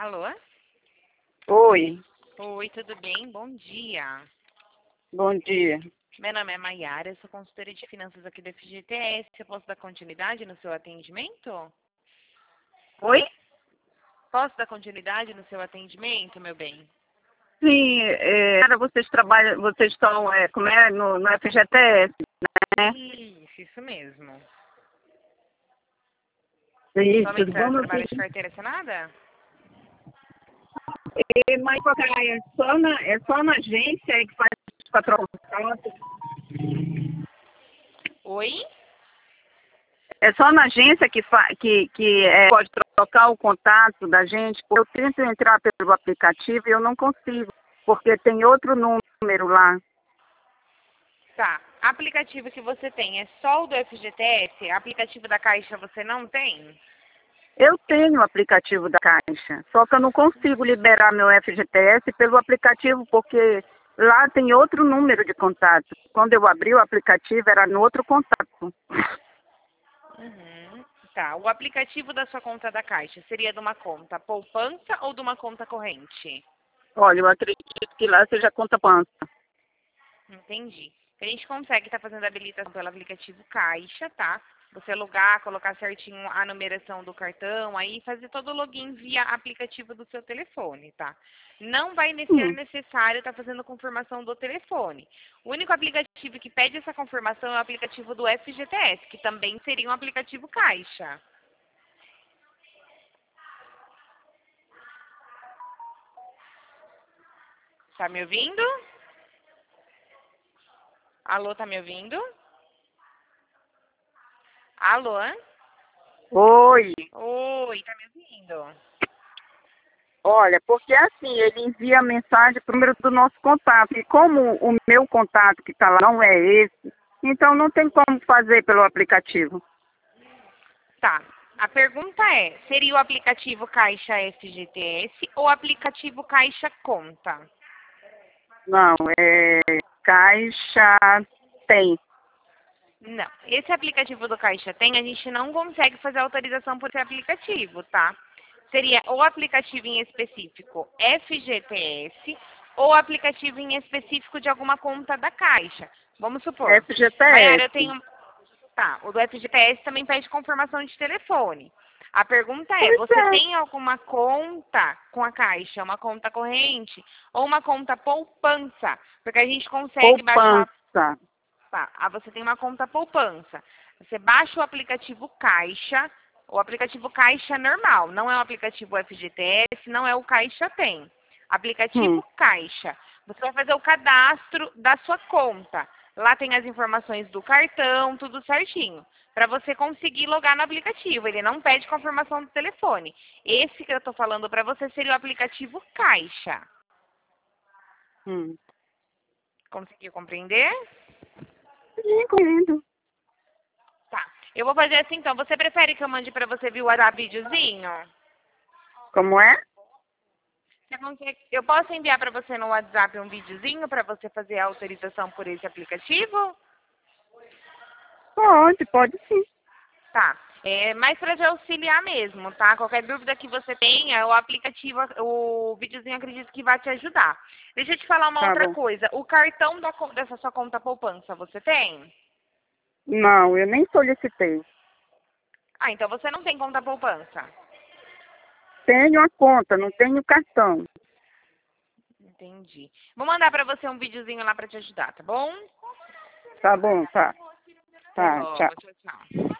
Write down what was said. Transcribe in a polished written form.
Alô? Oi, Oi, tudo bem? Bom dia. bom dia. Meu nome é Maiara, eu sou consultora de finanças aqui da FGTS. Eu posso dar continuidade no seu atendimento? Oi? Posso dar continuidade no seu atendimento, meu bem? Sim, cara, vocês trabalham, vocês estão, como é, no FGTS, né? Isso mesmo. Isso, Somente tudo bom, meu trabalho filho? de carteira assinada? Mas, cara, é só na agência aí que faz para trocar. Oi? É só na agência que pode trocar o contato da gente. Eu tento entrar pelo aplicativo e eu não consigo, porque tem outro número lá. Tá. Aplicativo que você tem é só o do FGTS? Aplicativo da Caixa você não tem? Eu tenho o aplicativo da Caixa, só que eu não consigo liberar meu FGTS pelo aplicativo, porque lá tem outro número de contato. Quando eu abri o aplicativo, era no outro contato. Uhum. Tá. O aplicativo da sua conta da Caixa seria de uma conta poupança ou de uma conta corrente? Olha, eu acredito que lá seja conta pança. Entendi. A gente consegue estar fazendo a habilitação pelo aplicativo Caixa, tá? Você logar, colocar certinho a numeração do cartão, aí fazer todo o login via aplicativo do seu telefone, tá? Não vai ser Hum, necessário estar fazendo confirmação do telefone. O único aplicativo que pede essa confirmação é o aplicativo do FGTS, que também seria um aplicativo Caixa. Tá me ouvindo? Alô, tá me ouvindo? Alô? Oi. Oi, tá me ouvindo? Olha, porque assim, ele envia a mensagem para o número do nosso contato. E como o meu contato que está lá não é esse, então não tem como fazer pelo aplicativo. Tá. A pergunta é, seria o aplicativo Caixa FGTS ou o aplicativo Caixa Conta? Não, Caixa tem. Não. Esse aplicativo do Caixa Tem, a gente não consegue fazer autorização por esse aplicativo, tá? Seria o aplicativo em específico FGTS ou aplicativo em específico de alguma conta da Caixa. Vamos supor. Maiara, eu FGTS. tenho. Tá, o do FGTS também pede confirmação de telefone. A pergunta é, Pois você é, tem alguma conta com a Caixa, uma conta corrente ou uma conta poupança? Porque a gente consegue baixar. poupança. Tá, você tem uma conta poupança. Você baixa o aplicativo Caixa normal, não é o aplicativo FGTS, não é o Caixa Tem. Aplicativo Hum, Caixa. Você vai fazer o cadastro da sua conta. Lá tem as informações do cartão, tudo certinho. Para você conseguir logar no aplicativo. Ele não pede confirmação do telefone. Esse que eu estou falando para você seria o aplicativo Caixa. hum. Conseguiu compreender? Incluindo. Tá. Eu vou fazer assim então. Você prefere que eu mande para você via WhatsApp videozinho? Como é? Eu posso enviar para você no WhatsApp um videozinho para você fazer a autorização por esse aplicativo? Pode sim. Tá. É mais para te auxiliar mesmo, tá? Qualquer dúvida que você tenha, o aplicativo, o videozinho acredito que vai te ajudar. Deixa eu te falar uma Tá outra bom. coisa. O cartão dessa sua conta poupança, você tem? Não, eu nem solicitei. Ah, então você não tem conta poupança. Tenho a conta, não tenho cartão. Entendi. Vou mandar para você um videozinho lá para te ajudar, tá bom? Tá bom, tá. Até Tá, tchau. logo. Tchau, tchau.